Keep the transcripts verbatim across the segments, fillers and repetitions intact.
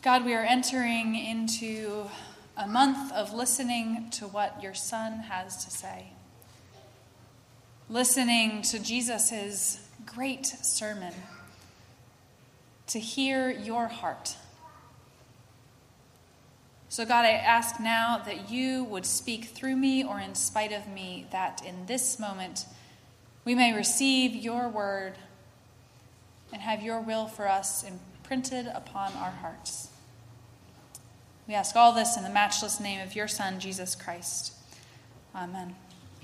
God, we are entering into a month of listening to what your Son has to say. Listening to Jesus' great sermon. To hear your heart. So God, I ask now that you would speak through me or in spite of me, that in this moment we may receive your word and have your will for us imprinted upon our hearts. We ask all this in the matchless name of your Son, Jesus Christ. Amen.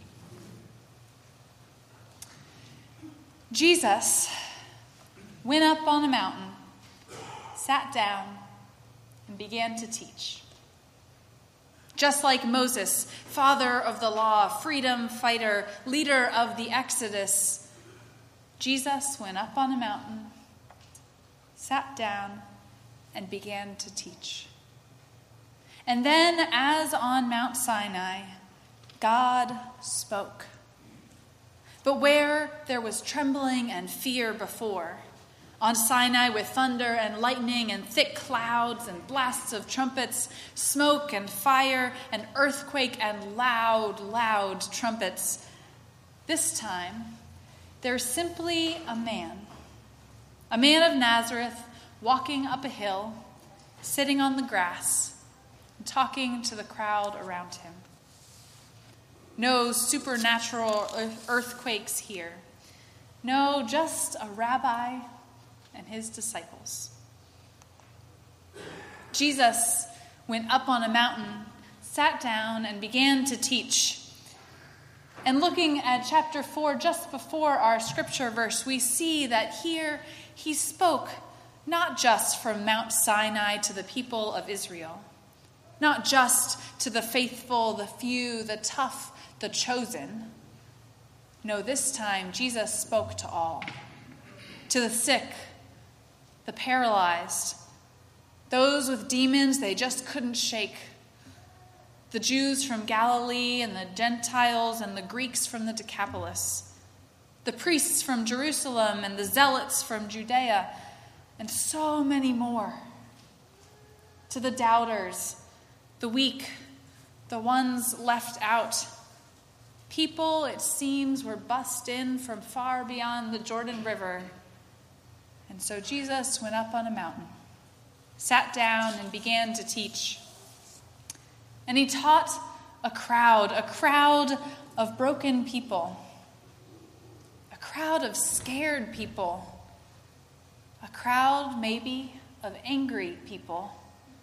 Jesus went up on a mountain, sat down, and began to teach. Just like Moses, father of the law, freedom fighter, leader of the Exodus, Jesus went up on a mountain, sat down, and began to teach. And then, as on Mount Sinai, God spoke. But where there was trembling and fear before, on Sinai with thunder and lightning and thick clouds and blasts of trumpets, smoke and fire and earthquake and loud, loud trumpets, this time there's simply a man, a man of Nazareth walking up a hill, sitting on the grass, and talking to the crowd around him. No supernatural earthquakes here. No, just a rabbi and his disciples. Jesus went up on a mountain, sat down, and began to teach. And looking at chapter four, just before our scripture verse, we see that here he spoke not just from Mount Sinai to the people of Israel, not just to the faithful, the few, the tough, the chosen. No, this time Jesus spoke to all. To the sick, the paralyzed, those with demons they just couldn't shake, the Jews from Galilee and the Gentiles and the Greeks from the Decapolis, the priests from Jerusalem and the zealots from Judea, and so many more. To the doubters, the weak, the ones left out. People, it seems, were bussed in from far beyond the Jordan River. And so Jesus went up on a mountain, sat down, and began to teach. And he taught a crowd, a crowd of broken people, a crowd of scared people, a crowd maybe of angry people.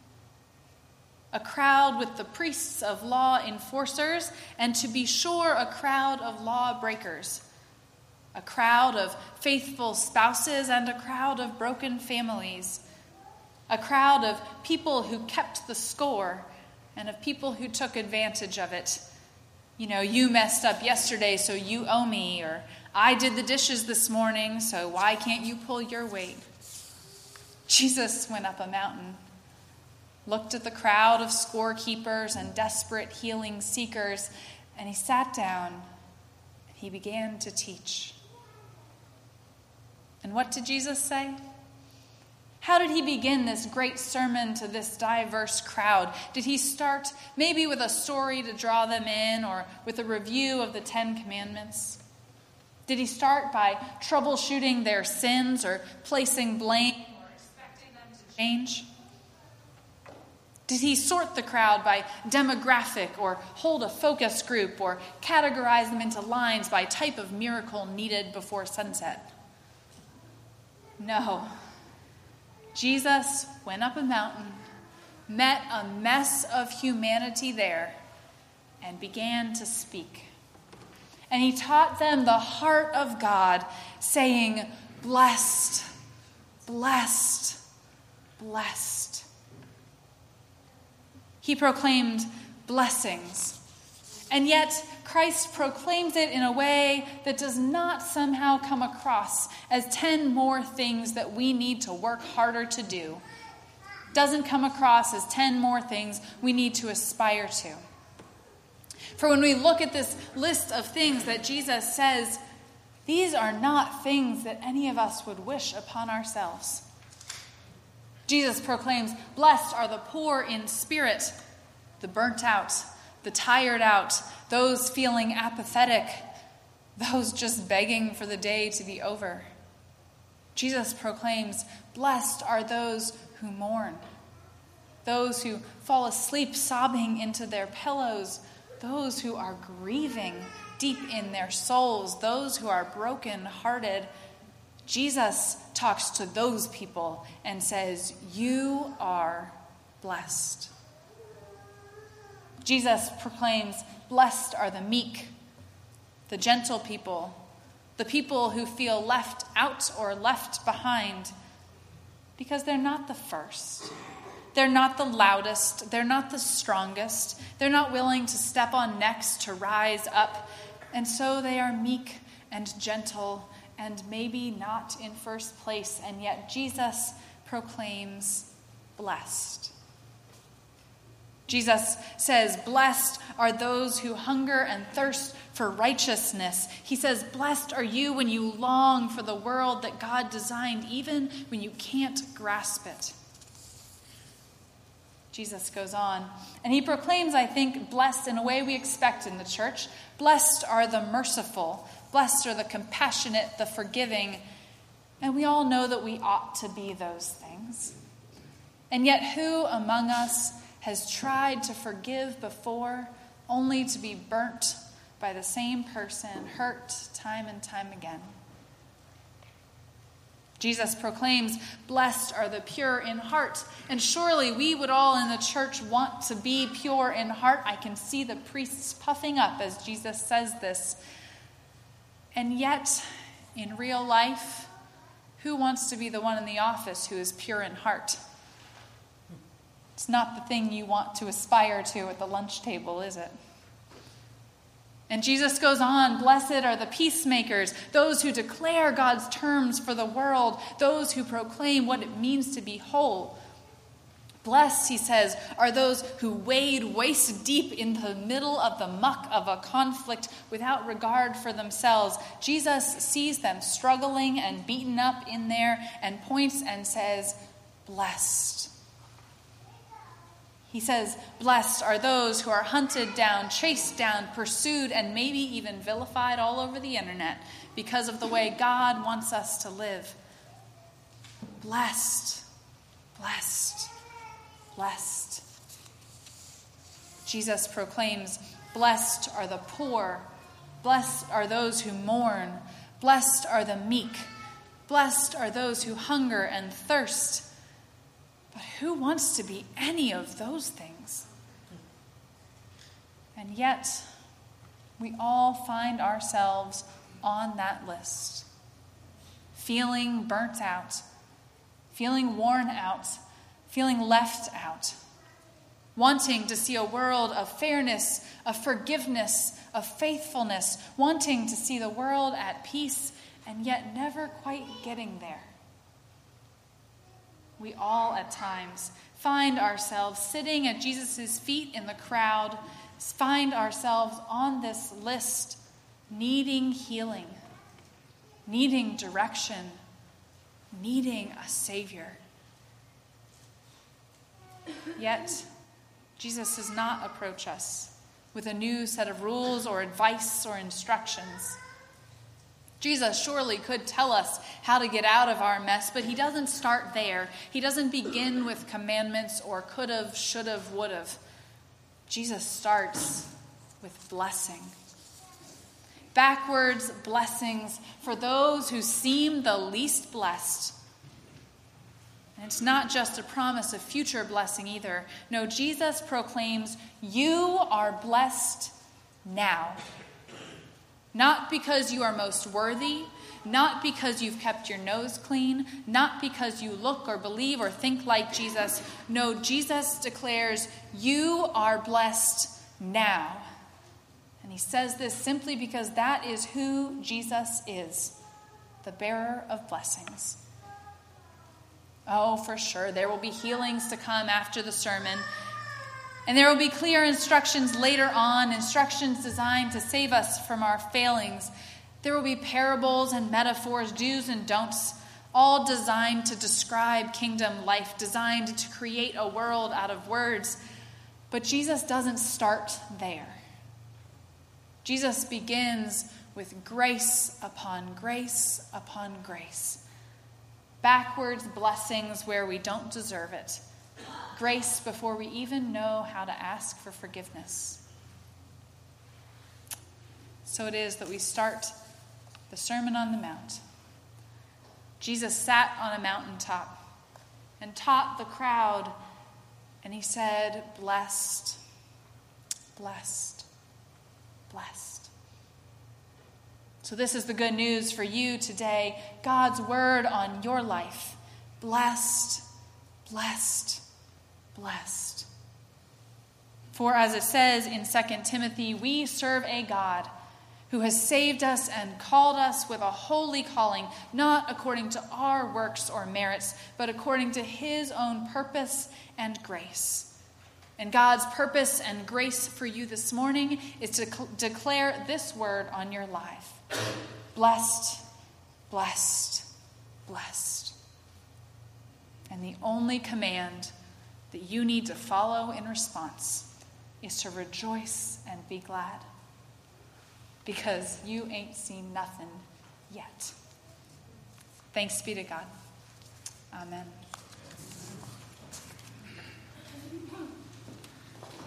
A crowd with the priests of law enforcers, and to be sure, a crowd of law breakers. A crowd of faithful spouses and a crowd of broken families. A crowd of people who kept the score and of people who took advantage of it. You know, you messed up yesterday, so you owe me, or I did the dishes this morning, so why can't you pull your weight? Jesus went up a mountain, looked at the crowd of scorekeepers and desperate healing seekers, and he sat down and he began to teach. And what did Jesus say? How did he begin this great sermon to this diverse crowd? Did he start maybe with a story to draw them in, or with a review of the Ten Commandments? Did he start by troubleshooting their sins or placing blame or expecting them to change? Did he sort the crowd by demographic or hold a focus group or categorize them into lines by type of miracle needed before sunset? No. Jesus went up a mountain, met a mess of humanity there, and began to speak. And he taught them the heart of God, saying, "Blessed, blessed, blessed." He proclaimed blessings, and yet Christ proclaims it in a way that does not somehow come across as ten more things that we need to work harder to do. Doesn't come across as ten more things we need to aspire to. For when we look at this list of things that Jesus says, these are not things that any of us would wish upon ourselves. Jesus proclaims, blessed are the poor in spirit, the burnt out, the tired out, those feeling apathetic, those just begging for the day to be over. Jesus proclaims, blessed are those who mourn, those who fall asleep sobbing into their pillows, those who are grieving deep in their souls, those who are broken-hearted. Jesus talks to those people and says, you are blessed. Jesus proclaims, blessed are the meek, the gentle people, the people who feel left out or left behind, because they're not the first. They're not the loudest. They're not the strongest. They're not willing to step on necks to rise up. And so they are meek and gentle and maybe not in first place. And yet Jesus proclaims blessed. Jesus says, blessed are those who hunger and thirst for righteousness. He says, blessed are you when you long for the world that God designed, even when you can't grasp it. Jesus goes on, and he proclaims, I think, blessed in a way we expect in the church. Blessed are the merciful. Blessed are the compassionate, the forgiving. And we all know that we ought to be those things. And yet who among us has tried to forgive before, only to be burnt by the same person, hurt time and time again? Jesus proclaims, blessed are the pure in heart. And surely we would all in the church want to be pure in heart. I can see the priests puffing up as Jesus says this. And yet, in real life, who wants to be the one in the office who is pure in heart? It's not the thing you want to aspire to at the lunch table, is it? And Jesus goes on, blessed are the peacemakers, those who declare God's terms for the world, those who proclaim what it means to be whole. Blessed, he says, are those who wade waist deep in the middle of the muck of a conflict without regard for themselves. Jesus sees them struggling and beaten up in there and points and says, blessed. He says, blessed are those who are hunted down, chased down, pursued, and maybe even vilified all over the internet because of the way God wants us to live. Blessed, blessed, blessed. Jesus proclaims, blessed are the poor, blessed are those who mourn, blessed are the meek, blessed are those who hunger and thirst. But who wants to be any of those things? And yet, we all find ourselves on that list, feeling burnt out, feeling worn out, feeling left out, wanting to see a world of fairness, of forgiveness, of faithfulness, wanting to see the world at peace, and yet never quite getting there. We all, at times, find ourselves sitting at Jesus' feet in the crowd, find ourselves on this list, needing healing, needing direction, needing a Savior. Yet, Jesus does not approach us with a new set of rules or advice or instructions. Jesus surely could tell us how to get out of our mess, but he doesn't start there. He doesn't begin with commandments or could've, should've, would've. Jesus starts with blessing. Backwards blessings for those who seem the least blessed. And it's not just a promise of future blessing either. No, Jesus proclaims, you are blessed now. Not because you are most worthy, not because you've kept your nose clean, not because you look or believe or think like Jesus. No, Jesus declares, you are blessed now. And he says this simply because that is who Jesus is, the bearer of blessings. Oh, for sure, there will be healings to come after the sermon. And there will be clear instructions later on, instructions designed to save us from our failings. There will be parables and metaphors, do's and don'ts, all designed to describe kingdom life, designed to create a world out of words. But Jesus doesn't start there. Jesus begins with grace upon grace upon grace. Backwards blessings where we don't deserve it. Grace before we even know how to ask for forgiveness. So it is that we start the Sermon on the Mount. Jesus sat on a mountaintop and taught the crowd, and he said, "Blessed, blessed, blessed." So this is the good news for you today. God's word on your life. Blessed, blessed, blessed. For as it says in Second Timothy, we serve a God who has saved us and called us with a holy calling, not according to our works or merits, but according to his own purpose and grace. And God's purpose and grace for you this morning is to cl- declare this word on your life. Blessed, blessed, blessed. And the only command that you need to follow in response is to rejoice and be glad. Because you ain't seen nothing yet. Thanks be to God. Amen.